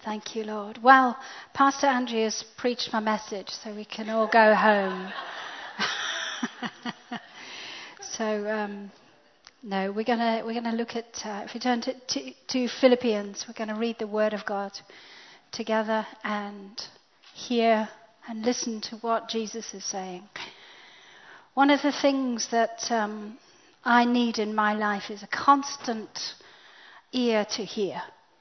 Thank you, Lord. Well, Pastor Andrew has preached my message, so we can all go home. No, we're gonna look at. If we turn to Philippians, we're going to read the Word of God together and hear and listen to what Jesus is saying. One of the things that I need in my life is a constant ear to hear.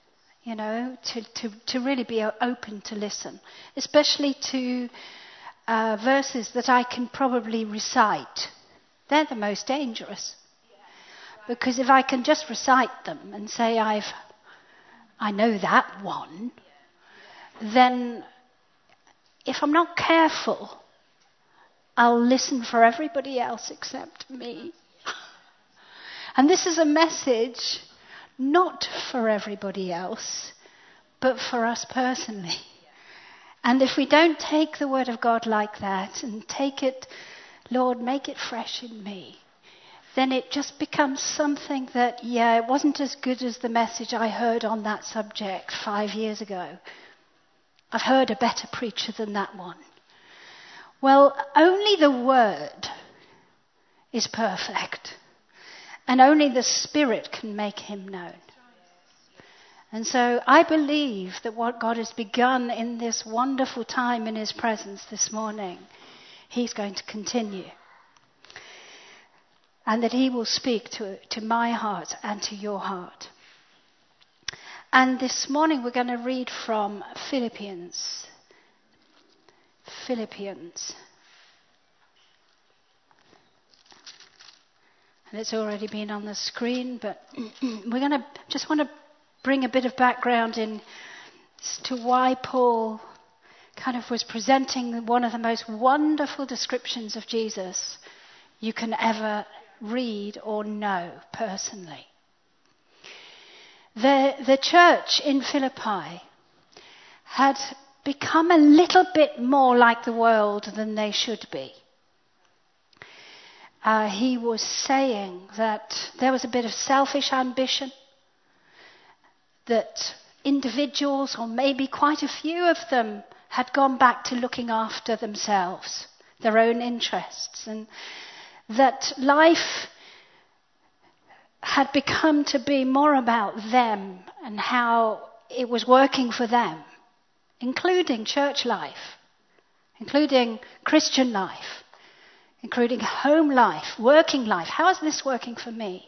To really be open to listen, especially to verses that I can probably recite. They're the most dangerous. Because if I can just recite them and say I know that one, then if I'm not careful, I'll listen for everybody else except me. And this is a message not for everybody else, but for us personally. And if we don't take the Word of God like that and take it, Lord, make it fresh in me, then it just becomes something that, it wasn't as good as the message I heard on that subject 5 years ago. I've heard a better preacher than that one. Well, only the Word is perfect. And only the Spirit can make him known. And so I believe that what God has begun in this wonderful time in his presence this morning, he's going to continue. And that he will speak to my heart and to your heart. And this morning we're going to read from Philippians. And it's already been on the screen, but we're going to just want to bring a bit of background in to why Paul kind of was presenting one of the most wonderful descriptions of Jesus you can ever read or know personally. The church in Philippi had become a little bit more like the world than they should be. He was saying that there was a bit of selfish ambition, that individuals, or maybe quite a few of them, had gone back to looking after themselves, their own interests, and that life had become to be more about them and how it was working for them, including church life, including Christian life, including home life, working life. How is this working for me?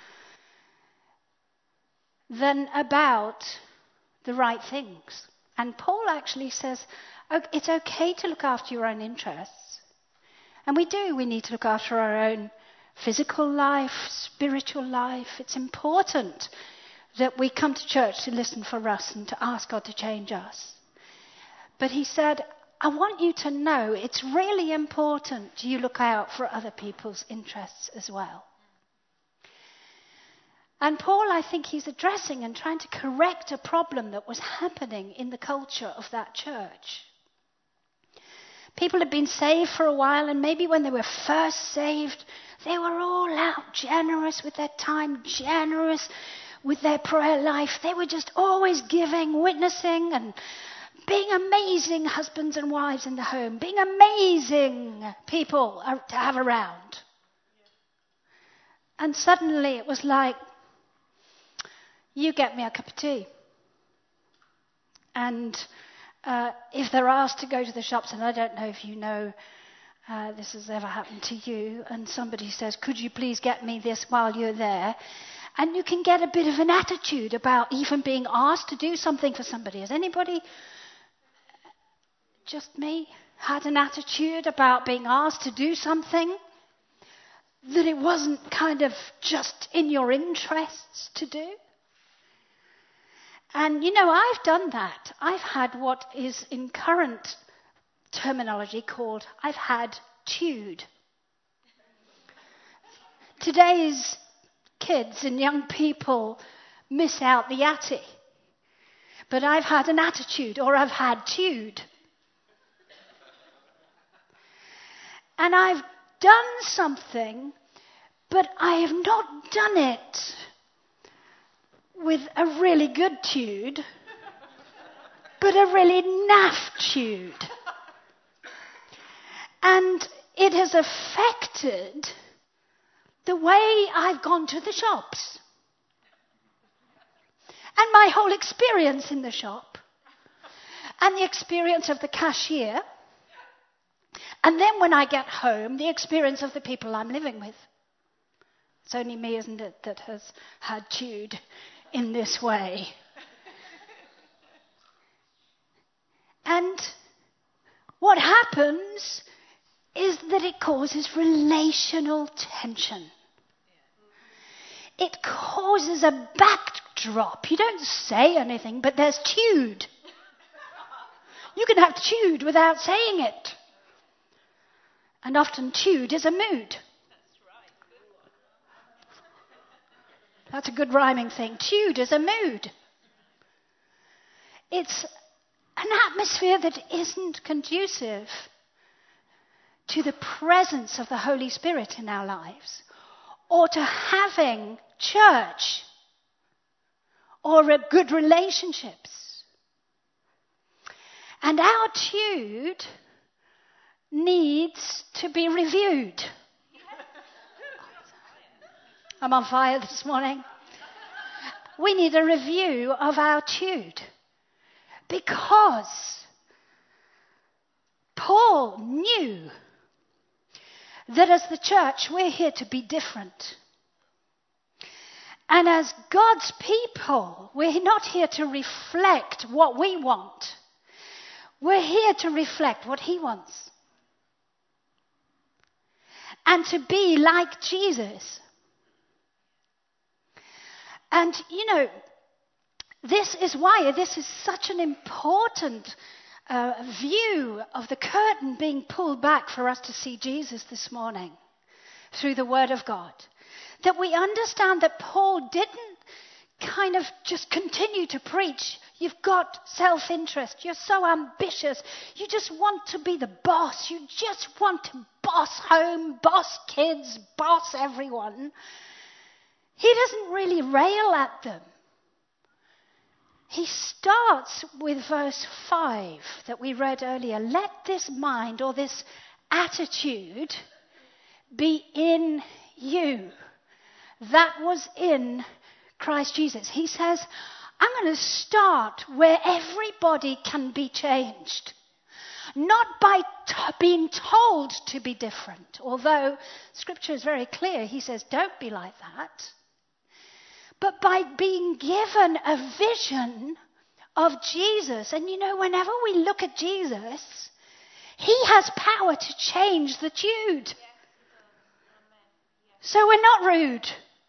Then about the right things. And Paul actually says, it's okay to look after your own interests. And we do. We need to look after our own physical life, spiritual life. It's important that we come to church to listen for us and to ask God to change us. But he said, I want you to know it's really important you look out for other people's interests as well. And Paul, I think he's addressing and trying to correct a problem that was happening in the culture of that church. People had been saved for a while, and maybe when they were first saved, they were all out, generous with their time, generous with their prayer life. They were just always giving, witnessing, and being amazing husbands and wives in the home, being amazing people to have around. And suddenly it was like, you get me a cup of tea. And if they're asked to go to the shops, and I don't know if you know this has ever happened to you, and somebody says, could you please get me this while you're there? And you can get a bit of an attitude about even being asked to do something for somebody. Has anybody, just me, had an attitude about being asked to do something that it wasn't kind of just in your interests to do? And, I've done that. I've had what is in current terminology called, I've had tude. Today's kids and young people miss out the atty. But I've had an attitude, or I've had tude. And I've done something, but I have not done it with a really good tude. but a really naff tude. And it has affected the way I've gone to the shops. And my whole experience in the shop. And the experience of the cashier. And then when I get home, the experience of the people I'm living with. It's only me, isn't it, that has had tude in this way. And what happens is that it causes relational tension. It causes a backdrop. You don't say anything, but there's tude. You can have tude without saying it. And often tude is a mood. That's a good rhyming thing. Tude is a mood. It's an atmosphere that isn't conducive to the presence of the Holy Spirit in our lives, or to having church, or good relationships. And our tude needs to be reviewed. I'm on fire this morning. We need a review of our tude. Because Paul knew that as the church, we're here to be different. And as God's people, we're not here to reflect what we want. We're here to reflect what he wants. And to be like Jesus. And, this is why this is such an important view of the curtain being pulled back for us to see Jesus this morning through the Word of God. That we understand that Paul didn't kind of just continue to preach. You've got self-interest. You're so ambitious. You just want to be the boss. You just want to boss home, boss kids, boss everyone. He doesn't really rail at them. He starts with verse 5 that we read earlier. Let this mind or this attitude be in you. That was in Christ Jesus. He says, I'm going to start where everybody can be changed. Not by being told to be different. Although Scripture is very clear. He says, don't be like that. But by being given a vision of Jesus. And whenever we look at Jesus, he has power to change the tude. So we're not rude.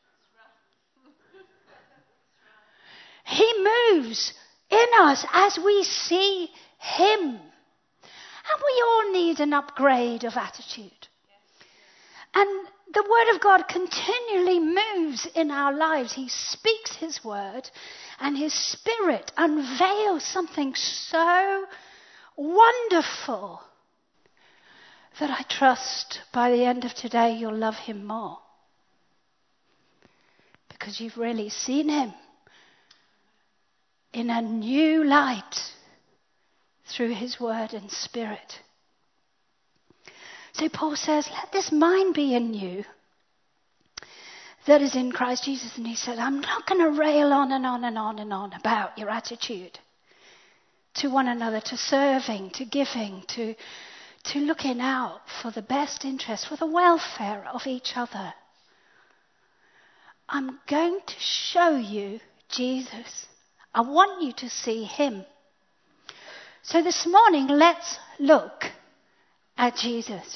He moves in us as we see him. And we all need an upgrade of attitude. And the Word of God continually moves in our lives. He speaks his word, and his Spirit unveils something so wonderful that I trust by the end of today you'll love him more. Because you've really seen him in a new light through his word and Spirit. So Paul says, let this mind be in you that is in Christ Jesus. And he said, I'm not going to rail on and on and on and on about your attitude to one another, to serving, to giving, to looking out for the best interest, for the welfare of each other. I'm going to show you Jesus. I want you to see him. So this morning, let's look at Jesus.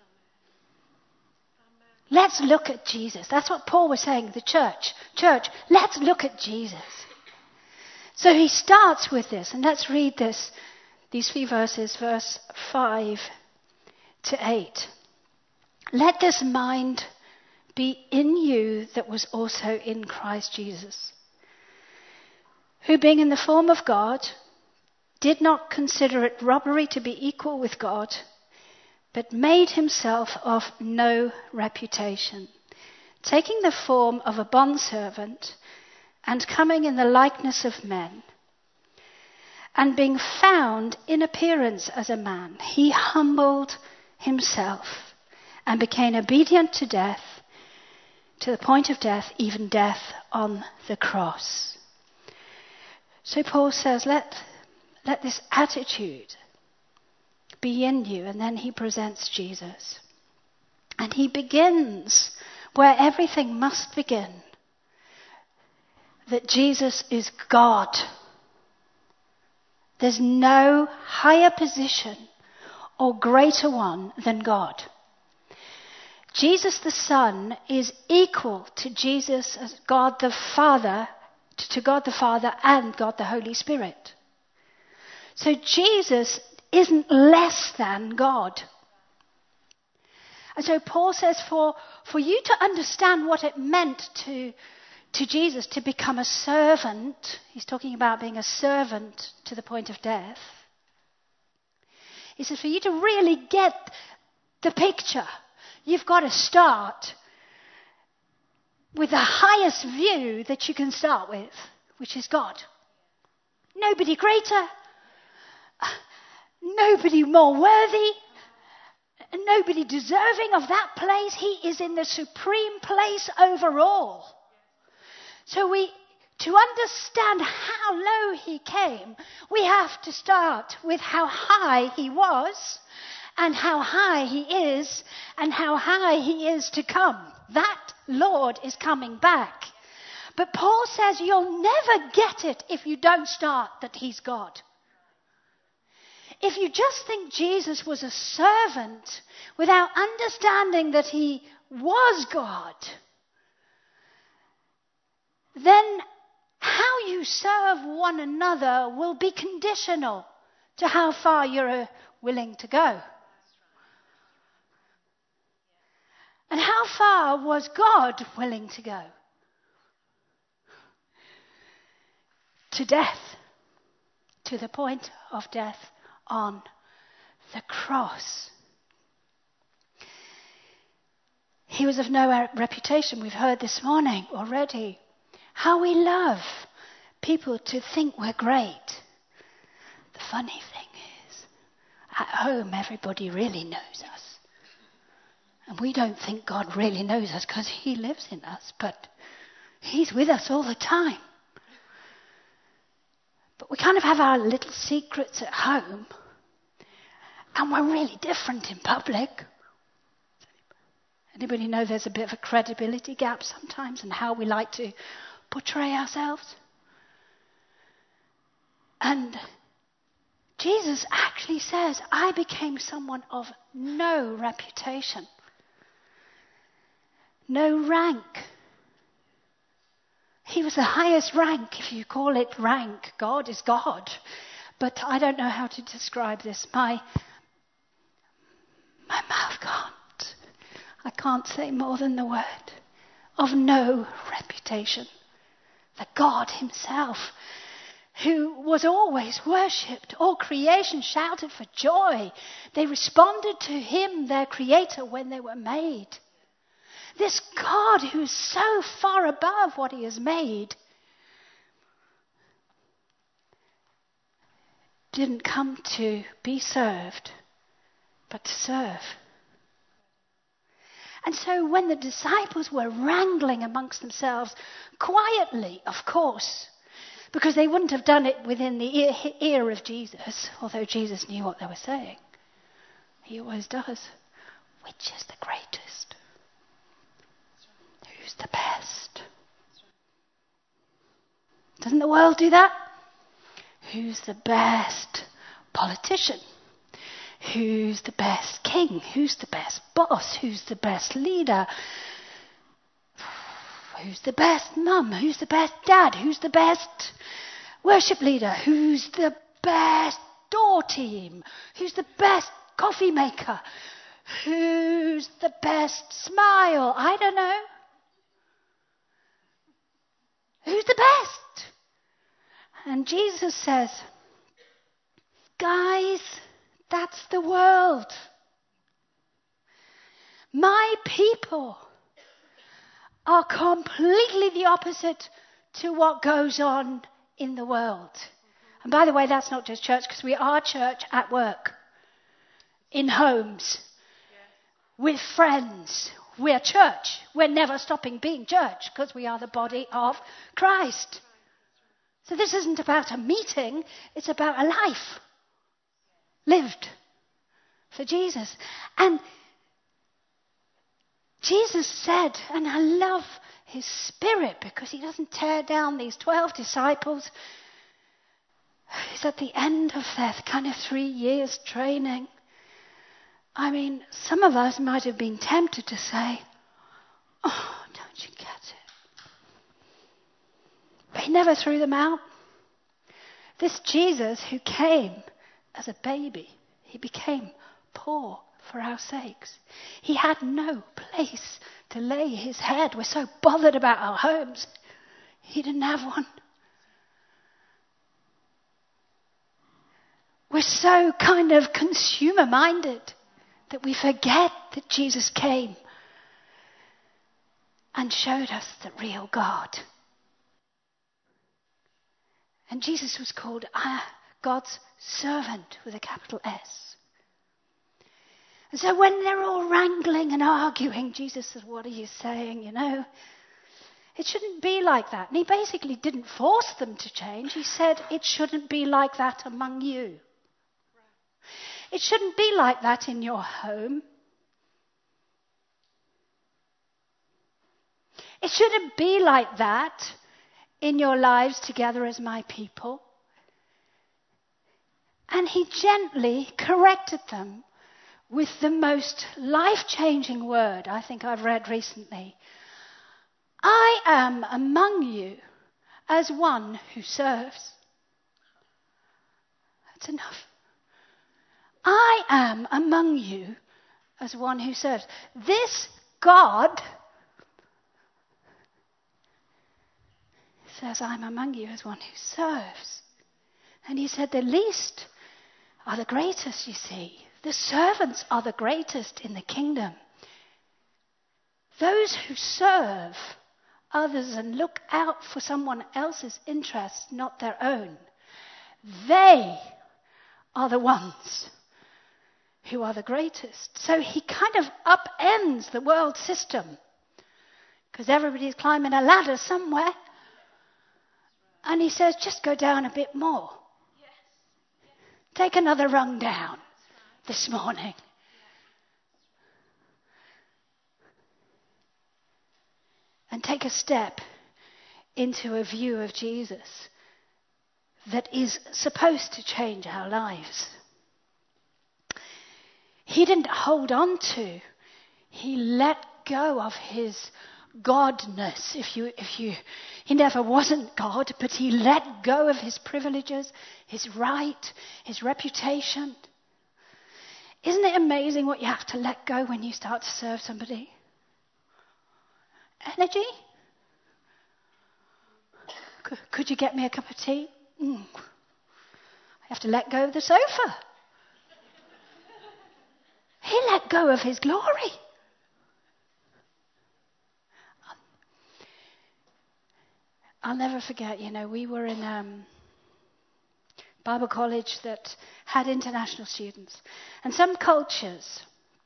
Let's look at Jesus. That's what Paul was saying, the church. Church, let's look at Jesus. So he starts with this, and let's read these few verses, verse 5 to 8. Let this mind be in you that was also in Christ Jesus, who being in the form of God, did not consider it robbery to be equal with God, but made himself of no reputation, taking the form of a bondservant and coming in the likeness of men. And being found in appearance as a man, he humbled himself and became obedient to death, to the point of death, even death on the cross. So Paul says, let this attitude be in you. And then he presents Jesus. And he begins where everything must begin. That Jesus is God. There's no higher position or greater one than God. Jesus the Son is equal to Jesus as God the Father, to God the Father and God the Holy Spirit. So Jesus isn't less than God. And so Paul says for you to understand what it meant to Jesus to become a servant, he's talking about being a servant to the point of death. He says for you to really get the picture, you've got to start with the highest view that you can start with, which is God. Nobody greater, nobody more worthy, nobody deserving of that place. He is in the supreme place over all. So to understand how low he came, we have to start with how high he was, and how high he is, and how high he is to come. That Lord is coming back. But Paul says you'll never get it if you don't start that he's God. If you just think Jesus was a servant without understanding that he was God, then how you serve one another will be conditional to how far you're willing to go. And how far was God willing to go? To death. To the point of death on the cross. He was of no reputation. We've heard this morning already how we love people to think we're great. The funny thing is, at home everybody really knows us. And we don't think God really knows us because he lives in us, but he's with us all the time. But we kind of have our little secrets at home, and we're really different in public. Anybody know there's a bit of a credibility gap sometimes in how we like to portray ourselves? And Jesus actually says, I became someone of no reputation, no rank. He was the highest rank, if you call it rank. God is God. But I don't know how to describe this. My mouth can't. I can't say more than the word. Of no reputation. The God himself, who was always worshipped. All creation shouted for joy. They responded to him, their creator, when they were made. This God who is so far above what he has made didn't come to be served, but to serve. And so when the disciples were wrangling amongst themselves, quietly, of course, because they wouldn't have done it within the ear of Jesus, although Jesus knew what they were saying. He always does. Which is the greatest? Who's the best? Doesn't the world do that? Who's the best politician? Who's the best king? Who's the best boss? Who's the best leader? Who's the best mum? Who's the best dad? Who's the best worship leader? Who's the best door team? Who's the best coffee maker? Who's the best smile? I don't know. Who's the best? And Jesus says, guys, that's the world. My people are completely the opposite to what goes on in the world. And by the way, that's not just church, because we are church at work, in homes, with friends. We're church. We're never stopping being church, because we are the body of Christ. So this isn't about a meeting, it's about a life lived for Jesus. And Jesus said, and I love his spirit, because he doesn't tear down these 12 disciples. He's at the end of their kind of 3 years training. I mean, some of us might have been tempted to say, oh, don't you get it? But he never threw them out. This Jesus who came as a baby, he became poor for our sakes. He had no place to lay his head. We're so bothered about our homes. He didn't have one. We're so kind of consumer-minded that we forget that Jesus came and showed us the real God. And Jesus was called God's servant with a capital S. And so when they're all wrangling and arguing, Jesus says, what are you saying, It shouldn't be like that. And he basically didn't force them to change. He said, it shouldn't be like that among you. It shouldn't be like that in your home. It shouldn't be like that in your lives together as my people. And he gently corrected them with the most life-changing word I think I've read recently. I am among you as one who serves. That's enough. I am among you as one who serves. This God says, I'm among you as one who serves. And he said, the least are the greatest, you see. The servants are the greatest in the kingdom. Those who serve others and look out for someone else's interests, not their own, they are the ones who are the greatest. So he kind of upends the world system, because everybody's climbing a ladder somewhere. And he says, just go down a bit more. Take another rung down this morning. And take a step into a view of Jesus that is supposed to change our lives. He didn't hold on to. He let go of his godness. He never wasn't God, but he let go of his privileges, his right, his reputation. Isn't it amazing what you have to let go when you start to serve somebody? Energy? Could you get me a cup of tea? I have to let go of the sofa. He let go of his glory. I'll never forget, we were in Bible college that had international students. And some cultures,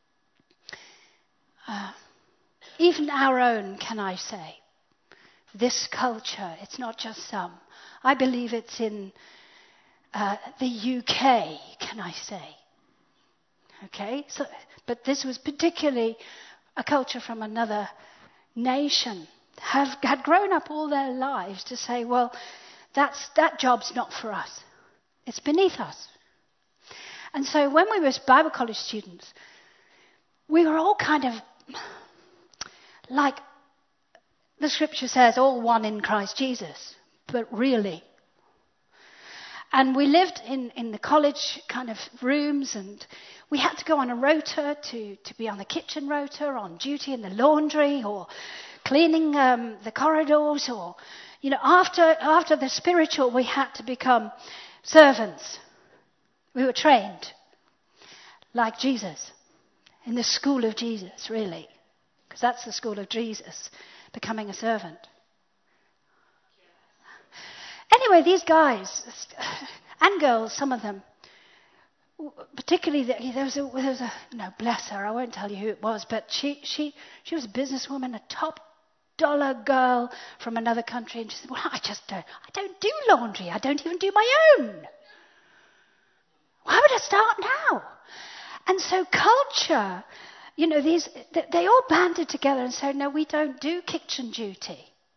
even our own, can I say, this culture, it's not just some. I believe it's in the UK, can I say. Okay, but this was particularly a culture from another nation, had grown up all their lives to say, well, that job's not for us. It's beneath us. And so when we were Bible college students, we were all kind of like the scripture says, all one in Christ Jesus, but really. And we lived in the college kind of rooms, and we had to go on a rota to be on the kitchen rota, on duty in the laundry, or cleaning the corridors, or, after the spiritual, we had to become servants. We were trained like Jesus, in the school of Jesus, really, because that's the school of Jesus, becoming a servant. Anyway, these guys, and girls, some of them. Particularly, there was a no, bless her, I won't tell you who it was, but she was a businesswoman, a top dollar girl from another country, and she said, well, I don't do laundry, I don't even do my own. Why would I start now? And so culture, they all banded together and said, no, we don't do kitchen duty.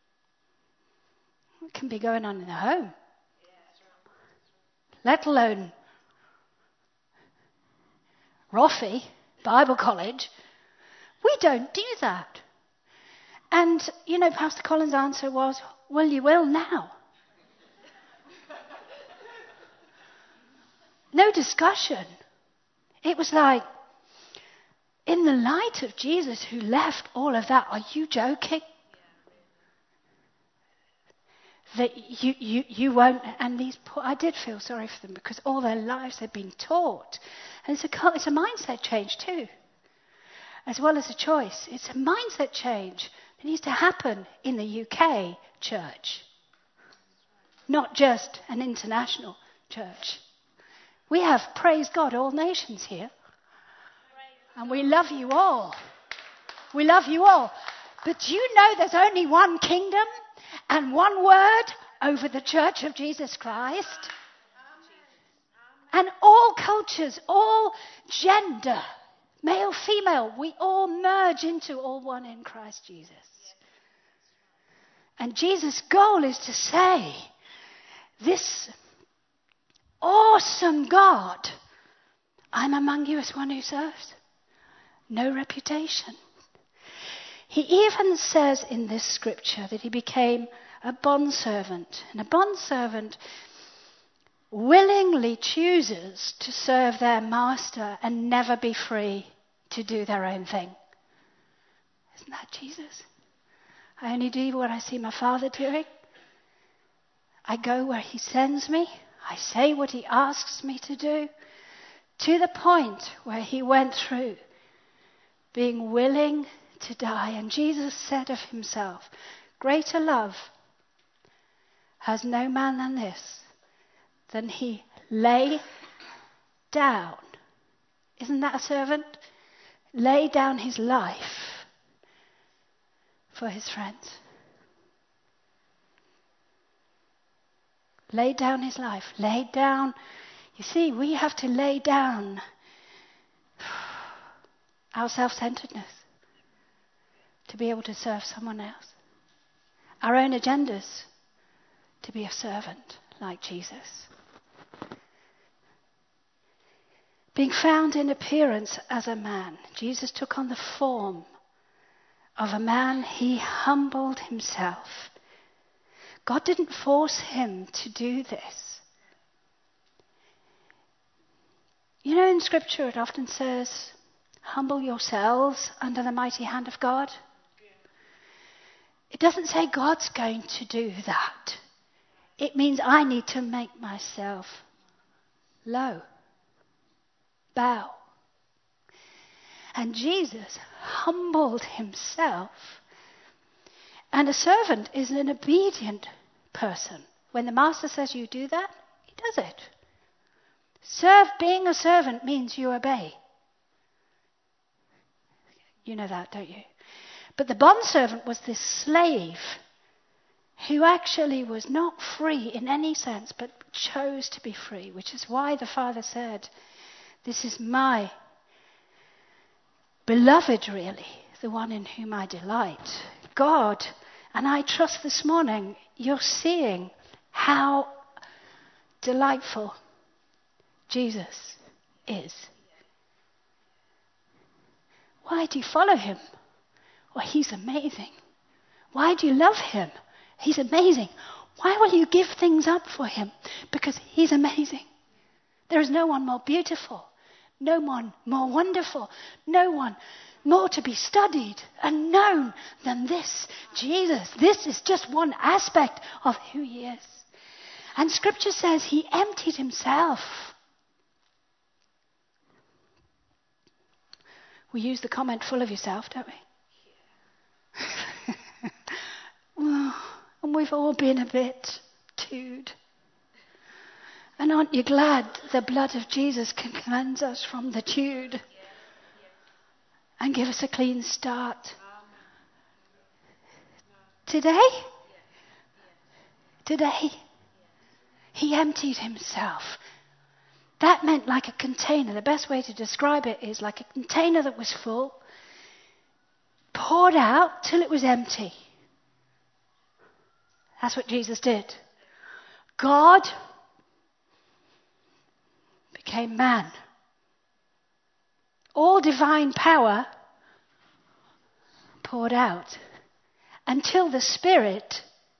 It can be going on in the home, let alone Roffey, Bible College. We don't do that. And, Pastor Colin's answer was, well, you will now. No discussion. It was like, in the light of Jesus who left all of that, are you joking? That you won't, and I did feel sorry for them because all their lives they've been taught. And it's a mindset change too, as well as a choice. It's a mindset change that needs to happen in the UK church, not just an international church. We have, praise God, all nations here. And we love you all. We love you all. But do you know there's only one kingdom and one word over the Church of Jesus Christ? And all cultures, all gender, male, female, we all merge into all one in Christ Jesus. And Jesus' goal is to say, this awesome God, I'm among you as one who serves. No reputation. He even says in this scripture that he became a bondservant. And a bondservant willingly chooses to serve their master and never be free to do their own thing. Isn't that Jesus? I only do what I see my Father doing. I go where he sends me. I say what he asks me to do. To the point where he went through being willing to die. And Jesus said of himself, greater love has no man than this, than he lay down. Isn't that a servant? Lay down his life for his friends. Lay down his life. Lay down. You see, we have to lay down our self-centeredness to be able to serve someone else. Our own agendas to be a servant like Jesus. Being found in appearance as a man, Jesus took on the form of a man. He humbled himself. God didn't force him to do this. In Scripture it often says, humble yourselves under the mighty hand of God. It doesn't say God's going to do that. It means I need to make myself low. Bow. And Jesus humbled himself. And a servant is an obedient person. When the master says you do that, he does it. Being a servant means you obey. You know that, don't you? But the bondservant was this slave who actually was not free in any sense, but chose to be free, which is why the Father said, this is my beloved, really, the one in whom I delight. God, and I trust this morning you're seeing how delightful Jesus is. Why do you follow him? Well, he's amazing. Why do you love him? He's amazing. Why will you give things up for him? Because he's amazing. There is no one more beautiful, no one more wonderful, no one more to be studied and known than this Jesus. This is just one aspect of who he is. And Scripture says he emptied himself. We use the comment full of yourself, don't we? Well, and we've all been a bit tood. And aren't you glad the blood of Jesus can cleanse us from the Jude and give us a clean start? Today, he emptied himself. That meant like a container. The best way to describe it is like a container that was full, poured out till it was empty. That's what Jesus did. God became man. All divine power poured out until the Spirit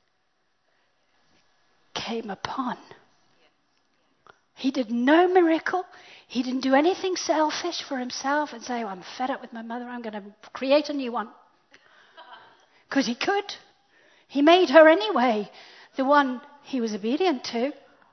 came upon. He did no miracle. He didn't do anything selfish for himself and say, I'm fed up with my mother, I'm going to create a new one. Because he could. He made her anyway, the one he was obedient to.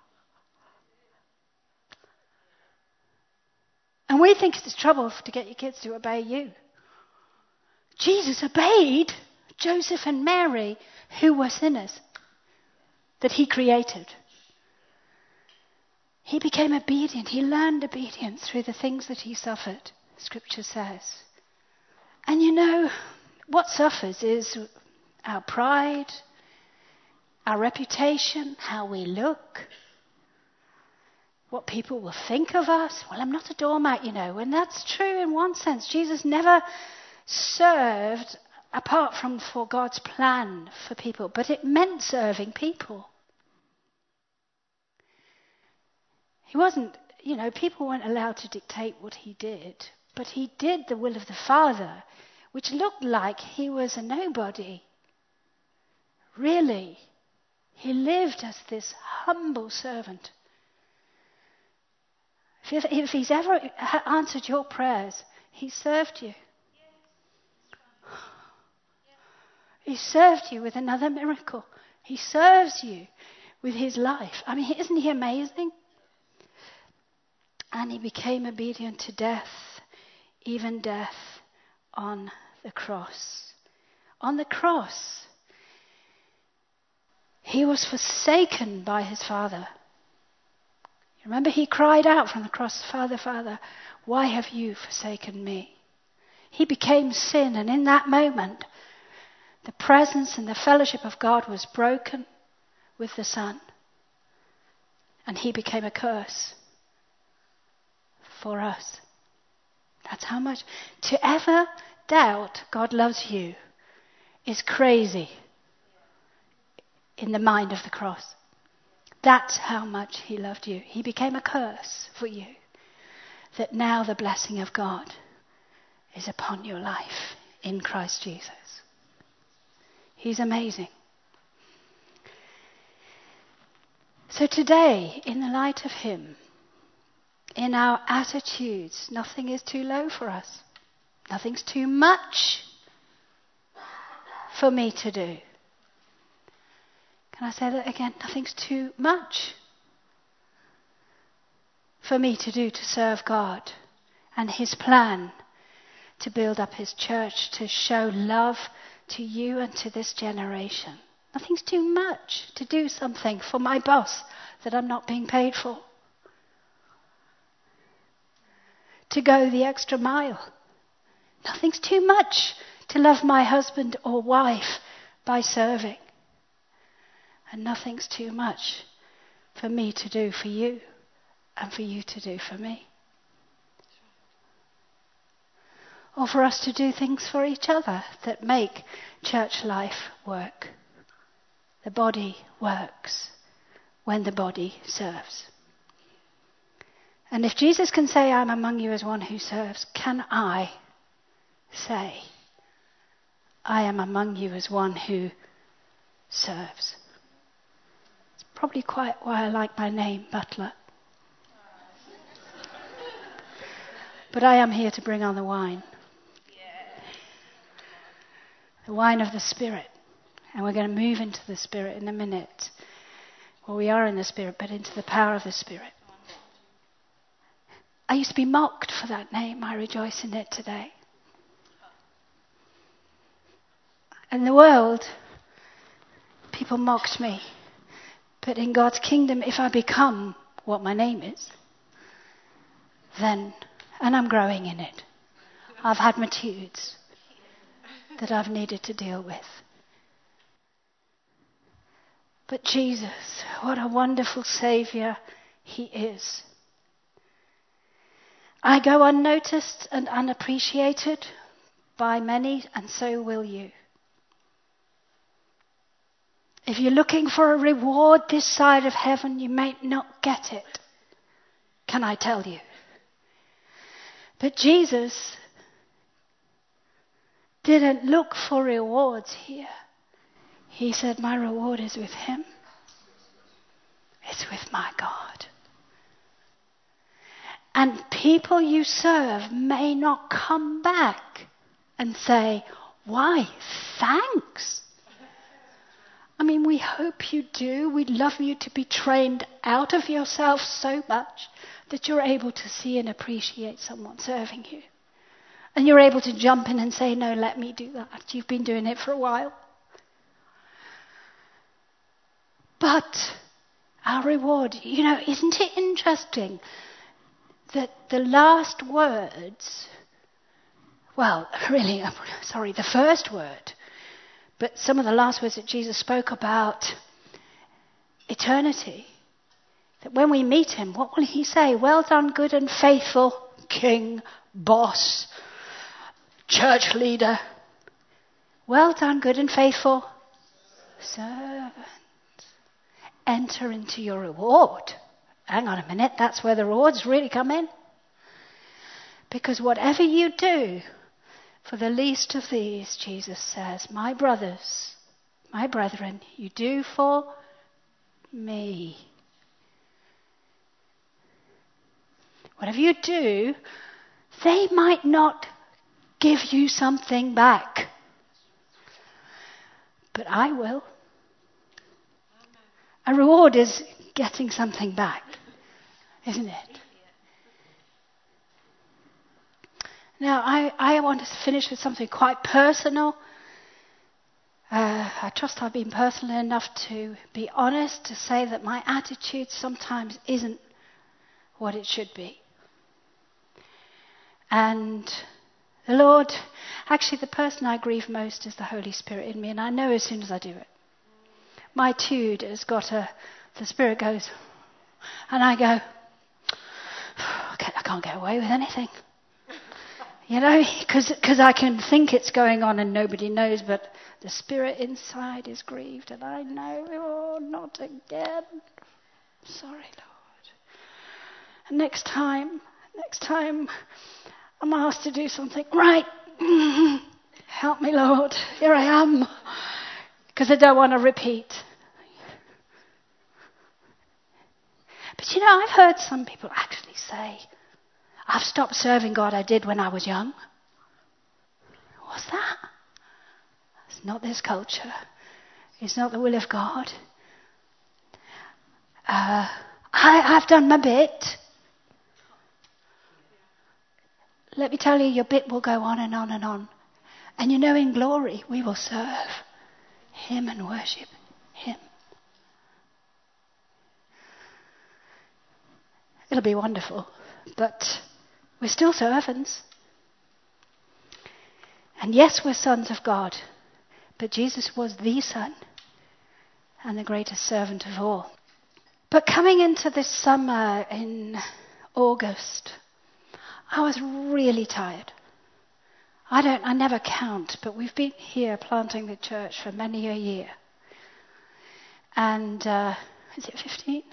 And we think it's trouble to get your kids to obey you. Jesus obeyed Joseph and Mary, who were sinners, that he created. He became obedient. He learned obedience through the things that he suffered, Scripture says. And you know, what suffers is our pride, our reputation, how we look, what people will think of us. Well, I'm not a doormat, you know. And that's true in one sense. Jesus never served apart from for God's plan for people, but it meant serving people. He wasn't, you know, people weren't allowed to dictate what he did, but he did the will of the Father, which looked like he was a nobody. Really, he lived as this humble servant. If he's ever answered your prayers, he served you. He served you with another miracle. He serves you with his life. I mean, isn't he amazing? And he became obedient to death, even death on the cross. On the cross, he was forsaken by his Father. Remember, he cried out from the cross, Father, Father, why have you forsaken me? He became sin, and in that moment, the presence and the fellowship of God was broken with the Son. And he became a curse for us. That's how much. To ever doubt God loves you is crazy in the mind of the cross. That's how much he loved you. He became a curse for you. That now the blessing of God is upon your life in Christ Jesus. He's amazing. So today, in the light of him, in our attitudes, nothing is too low for us. Nothing's too much for me to do. Can I say that again? Nothing's too much for me to do to serve God and his plan to build up his church, to show love to you and to this generation. Nothing's too much to do something for my boss that I'm not being paid for. To go the extra mile. Nothing's too much to love my husband or wife by serving. And nothing's too much for me to do for you and for you to do for me. Or for us to do things for each other that make church life work. The body works when the body serves. And if Jesus can say, I'm among you as one who serves, can I say, I am among you as one who serves? It's probably quite why I like my name, Butler. But I am here to bring on the wine. The wine of the Spirit. And we're going to move into the Spirit in a minute. Well, we are in the Spirit, but into the power of the Spirit. I used to be mocked for that name. I rejoice in it today. In the world, people mocked me. But in God's kingdom, if I become what my name is, then, and I'm growing in it. I've had attitudes that I've needed to deal with. But Jesus, what a wonderful Saviour he is. I go unnoticed and unappreciated by many, and so will you. If you're looking for a reward this side of heaven, you may not get it, can I tell you? But Jesus didn't look for rewards here. He said, my reward is with him. It's with my God. And people you serve may not come back and say, why, thanks. I mean, we hope you do. We'd love you to be trained out of yourself so much that you're able to see and appreciate someone serving you. And you're able to jump in and say, no, let me do that. You've been doing it for a while. But our reward, isn't it interesting that the last words, the first word, but some of the last words that Jesus spoke about eternity, that when we meet him, what will he say? Well done, good and faithful king, boss, church leader. Well done, good and faithful servant. Enter into your reward. Hang on a minute, that's where the rewards really come in. Because whatever you do for the least of these, Jesus says, my brothers, my brethren, you do for me. Whatever you do, they might not give you something back. But I will. A reward is getting something back, isn't it? Now, I want to finish with something quite personal. I trust I've been personal enough to be honest, to say that my attitude sometimes isn't what it should be. And the Lord, actually the person I grieve most is the Holy Spirit in me, and I know as soon as I do it. My tude has got the Spirit goes, and I go, I can't get away with anything. Because I can think it's going on and nobody knows, but the Spirit inside is grieved, and I know, oh, not again. Sorry, Lord. And next time I'm asked to do something, right, help me, Lord, here I am. Because I don't want to repeat. But I've heard some people actually say, I've stopped serving God I did when I was young. What's that? It's not this culture. It's not the will of God. I've done my bit. Let me tell you, your bit will go on and on and on. And in glory, we will serve him and worship him. It'll be wonderful, but we're still servants. And yes, we're sons of God, but Jesus was the Son and the greatest servant of all. But coming into this summer in August, I was really tired. I never count, but we've been here planting the church for many a year. And, is it 15?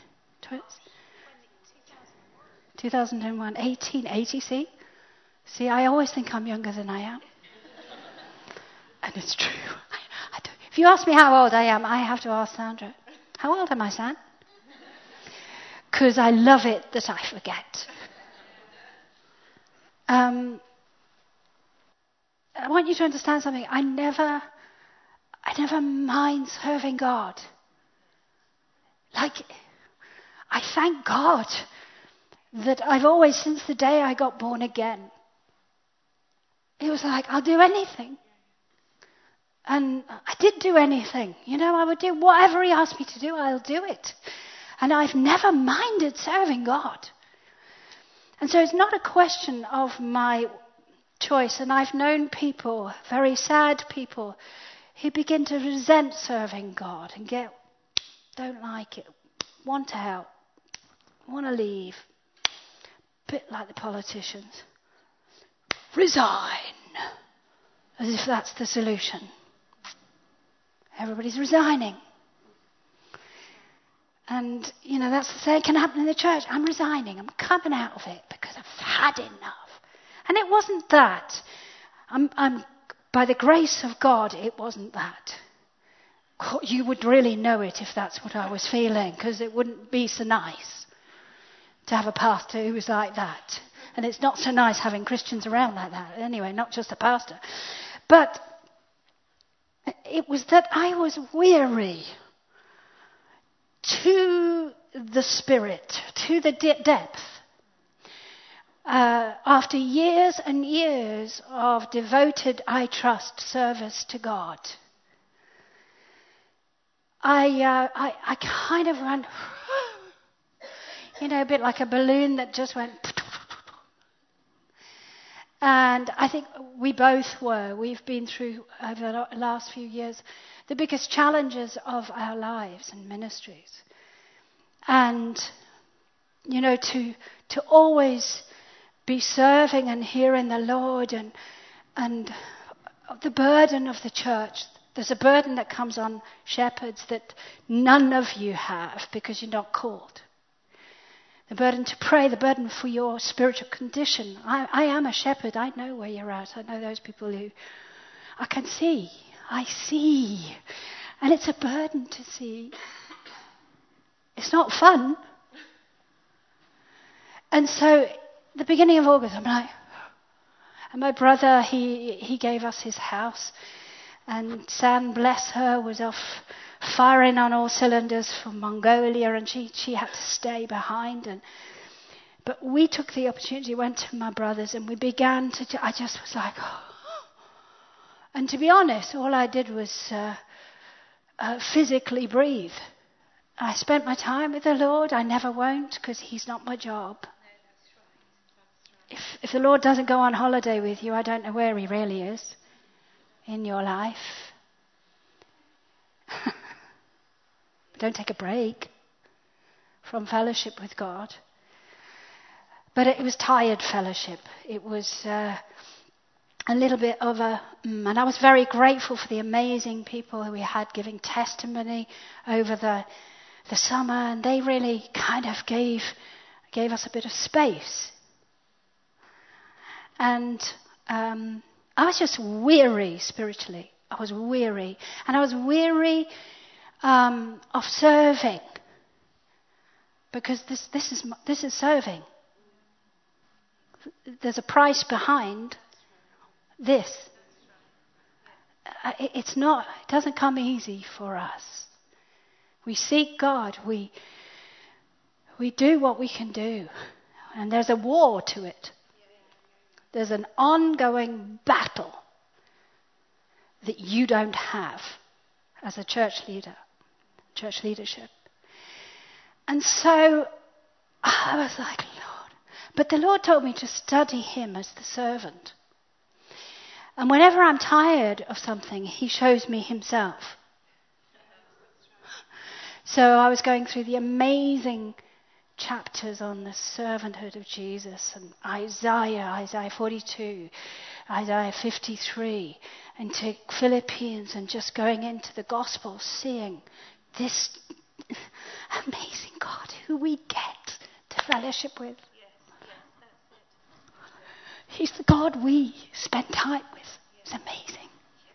2001, 1880, see? See, I always think I'm younger than I am. And it's true. I don't. If you ask me how old I am, I have to ask Sandra. How old am I, San? Because I love it that I forget. I want you to understand something. I never mind serving God. I thank God that I've always, since the day I got born again, it was like, I'll do anything. And I did do anything. I would do whatever he asked me to do, I'll do it. And I've never minded serving God. And so it's not a question of my choice. And I've known people, very sad people, who begin to resent serving God and don't like it, want out, want to leave. A bit like the politicians. Resign. As if that's the solution. Everybody's resigning. And, that's the same can happen in the church. I'm resigning. I'm coming out of it because I've had enough. And it wasn't that. I'm by the grace of God, it wasn't that. You would really know it if that's what I was feeling, because it wouldn't be so nice to have a pastor who was like that. And it's not so nice having Christians around like that. Anyway, not just a pastor. But it was that I was weary to the spirit, to the depth. After years and years of devoted, I trust, service to God, I kind of went, a bit like a balloon that just went. And I think we both were. We've been through, over the last few years, the biggest challenges of our lives and ministries. And, to always be serving and hearing the Lord and the burden of the church. There's a burden that comes on shepherds that none of you have because you're not called. The burden to pray, the burden for your spiritual condition. I am a shepherd. I know where you're at. I know those people who I can see. I see. And it's a burden to see. It's not fun. And so, the beginning of August, I'm like, and my brother, he gave us his house. And San, bless her, was off firing on all cylinders from Mongolia, and she had to stay behind. But we took the opportunity, went to my brother's, and we began to. I just was like, oh. And to be honest, all I did was physically breathe. I spent my time with the Lord. I never won't, because He's not my job. If the Lord doesn't go on holiday with you, I don't know where He really is in your life. Don't take a break from fellowship with God. But it was tired fellowship. It was a little bit of and I was very grateful for the amazing people who we had giving testimony over the summer, and they really kind of gave us a bit of space. And I was just weary spiritually. I was weary. And I was weary of serving. Because this is serving. There's a price behind this. It doesn't come easy for us. We seek God. We do what we can do. And there's a war to it. There's an ongoing battle that you don't have as a church leader, church leadership. And so I was like, Lord. But the Lord told me to study Him as the servant. And whenever I'm tired of something, He shows me Himself. So I was going through the amazing chapters on the servanthood of Jesus, and Isaiah 42, Isaiah 53, and to Philippians, and just going into the gospel, seeing this amazing God who we get to fellowship with. He's the God we spend time with. It's amazing.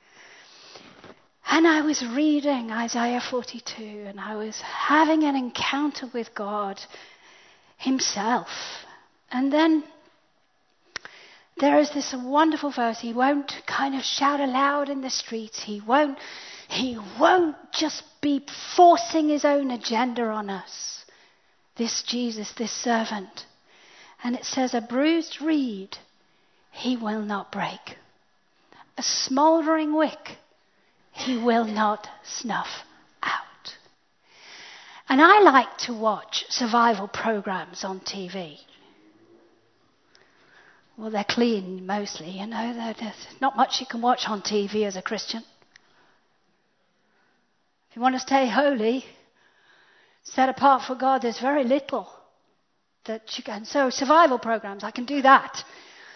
And I was reading Isaiah 42, and I was having an encounter with God Himself. And then there is this wonderful verse. He won't kind of shout aloud in the streets. He won't just be forcing His own agenda on us. This Jesus, this servant. And it says, a bruised reed He will not break. A smouldering wick He will not snuff out. And I like to watch survival programs on TV. Well, they're clean mostly, you know. There's not much you can watch on TV as a Christian. If you want to stay holy, set apart for God, there's very little that you can. So survival programs, I can do that.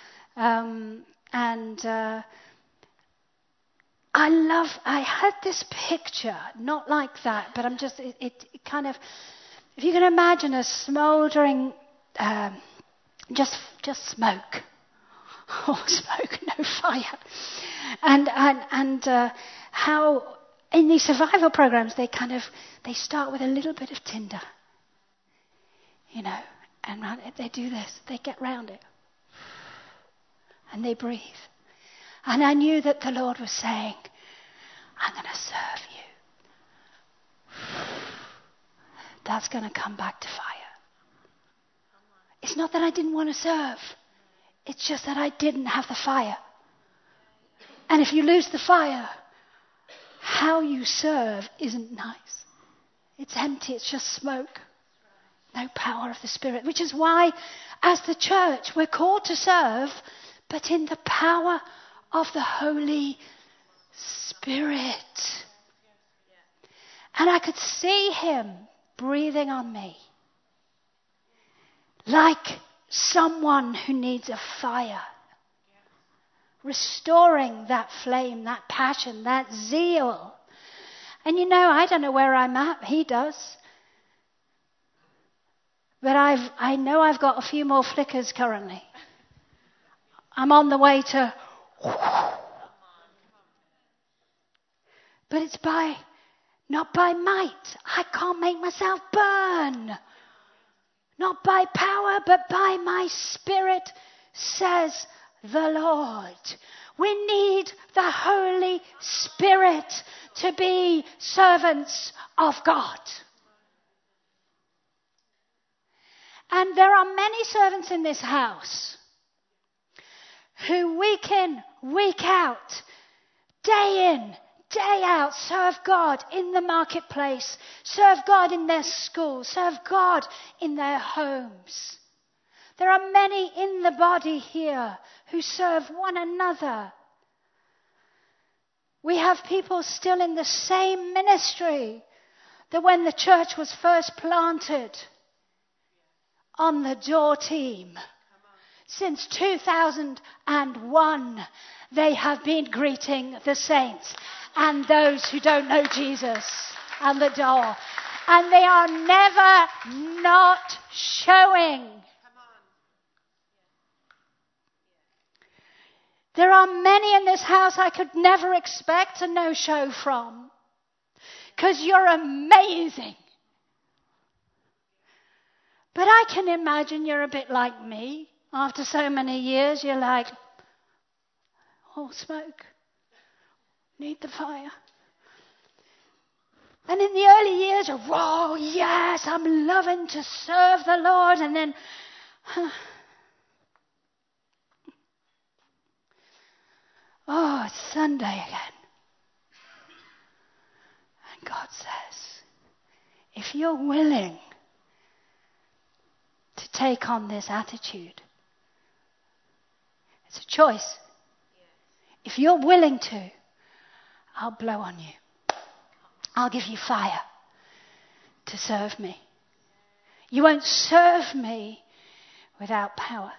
I had this picture, not like that, but I'm just, it kind of, if you can imagine a smouldering, just smoke. Oh, smoke, no fire. And how in these survival programs they start with a little bit of tinder. You know, and they do this, they get round it. And they breathe. And I knew that the Lord was saying, I'm going to serve you. That's going to come back to fire. It's not that I didn't want to serve. It's just that I didn't have the fire. And if you lose the fire, how you serve isn't nice. It's empty. It's just smoke. No power of the Spirit. Which is why, as the church, we're called to serve, but in the power of the Holy Spirit. And I could see him breathing on me like someone who needs a fire, restoring that flame, that passion, that zeal. And you know, I don't know where I'm at. He does. But I know I've got a few more flickers currently. I'm on the way to... But it's not by might. I can't make myself burn. Not by power, but by my Spirit, says the Lord. We need the Holy Spirit to be servants of God. And there are many servants in this house who week in, week out, day in, day out, serve God in the marketplace, serve God in their schools, serve God in their homes. There are many in the body here who serve one another. We have people still in the same ministry that when the church was first planted on the door team. Since 2001, they have been greeting the saints and those who don't know Jesus at the door. And they are never not showing. There are many in this house I could never expect a no-show from. Because you're amazing. But I can imagine you're a bit like me. After so many years, you're like, oh, smoke. Need the fire. And in the early years, you're, oh, yes, I'm loving to serve the Lord. And then, oh, it's Sunday again. And God says, if you're willing to take on this attitude, it's a choice. If you're willing to, I'll blow on you. I'll give you fire to serve me. You won't serve me without power.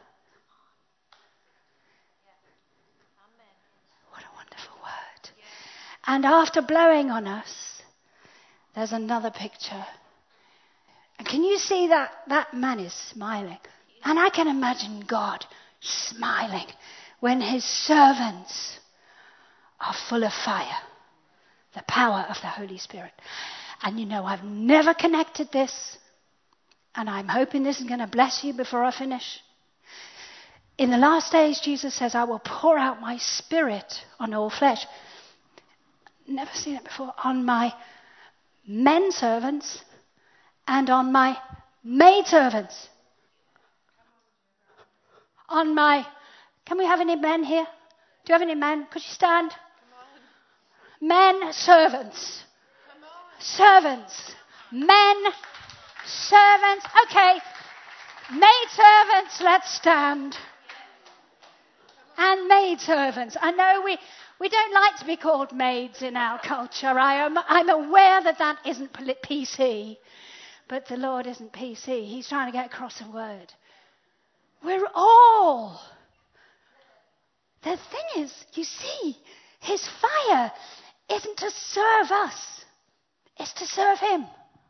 What a wonderful word. And after blowing on us, there's another picture. And can you see that man is smiling? And I can imagine God smiling when his servants are full of fire, the power of the Holy Spirit. And you know, I've never connected this, and I'm hoping this is going to bless you before I finish. In the last days, Jesus says, I will pour out my Spirit on all flesh. Never seen it before. On my men servants and on my maid servants. On my... Can we have any men here? Do you have any men? Could you stand? Men servants. Servants. Men, servants. Okay, maid servants, let's stand. And maid servants. I know we don't like to be called maids in our culture. I'm aware that isn't PC. But the Lord isn't PC. He's trying to get across a word. We're all. The thing is, you see, his fire isn't to serve us. It's to serve him.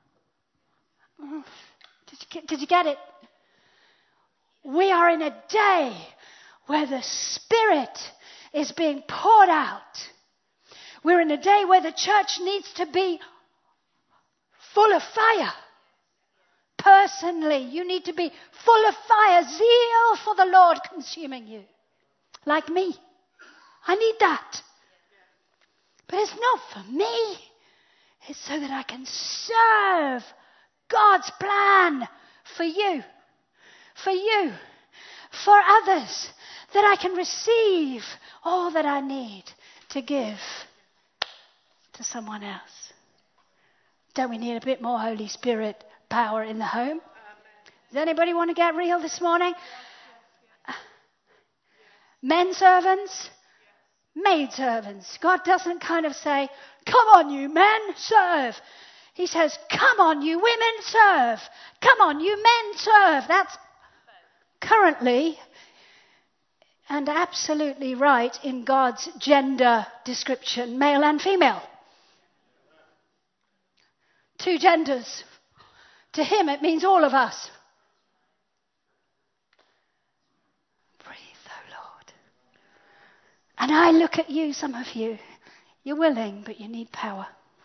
Did you get it? We are in a day where the Spirit is being poured out. We're in a day where the church needs to be full of fire. Personally, you need to be full of fire, zeal for the Lord consuming you. Like me. I need that. But it's not for me. It's so that I can serve God's plan for you. For you. For others. That I can receive all that I need to give to someone else. Don't we need a bit more Holy Spirit power in the home? Does anybody want to get real this morning? Men servants, maid servants. God doesn't kind of say, come on you men, serve. He says, come on you women, serve. Come on you men, serve. That's currently and absolutely right in God's gender description, male and female. Two genders. To him it means all of us. And I look at you, some of you, you're willing, but you need power.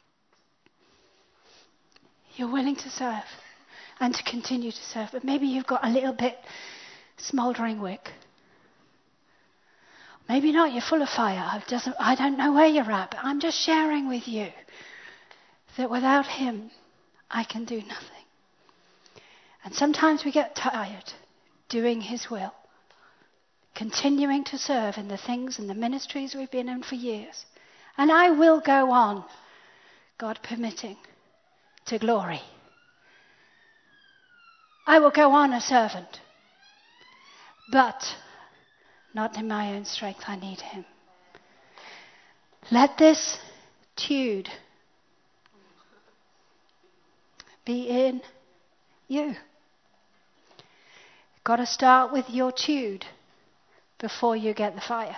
You're willing to serve and to continue to serve, but maybe you've got a little bit smouldering wick. Maybe not, you're full of fire. I don't know where you're at, but I'm just sharing with you that without him, I can do nothing. And sometimes we get tired doing his will. Continuing to serve in the things and the ministries we've been in for years. And I will go on, God permitting, to glory. I will go on a servant. But not in my own strength, I need him. Let this tude be in you. Got to start with your tude before you get the fire.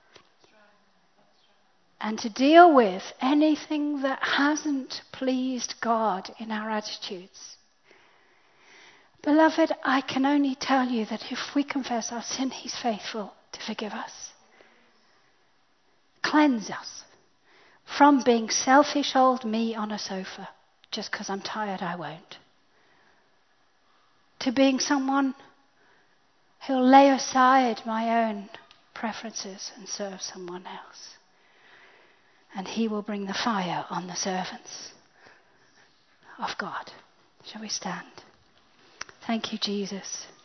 And to deal with anything that hasn't pleased God in our attitudes. Beloved, I can only tell you that if we confess our sin, he's faithful to forgive us. Cleanse us from being selfish old me on a sofa. Just because I'm tired, I won't. To being someone who'll lay aside my own preferences and serve someone else. And he will bring the fire on the servants of God. Shall we stand? Thank you, Jesus.